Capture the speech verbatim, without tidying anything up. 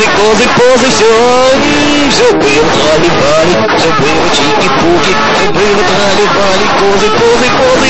козы, козы, козы, все, все было трали-бали, все было чики-пуки, все было трали-бали, козы, козы, козы.